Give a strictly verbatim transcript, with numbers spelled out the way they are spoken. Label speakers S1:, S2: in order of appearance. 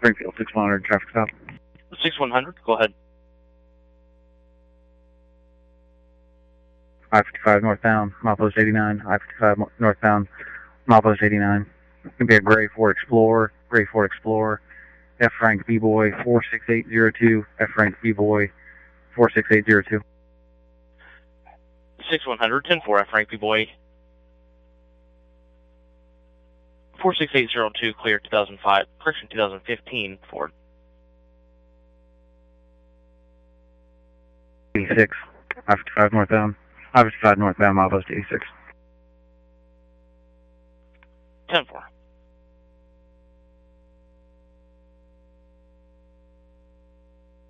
S1: Springfield, six one hundred, traffic stop.
S2: six one hundred, go ahead.
S1: I fifty-five northbound, milepost eighty-nine, I fifty-five northbound, milepost eighty-nine. It's going to be a gray Ford Explorer, gray Ford Explorer, F Frank B-Boy four six eight zero two, F Frank B-Boy four six eight zero two.
S2: six one hundred, ten four, F Frank B-Boy four six eight zero two, clear two thousand five, correction two thousand fifteen Ford.
S1: eighty-six, I fifty-five northbound, I fifty-five northbound, milepost eighty-six.
S2: ten four.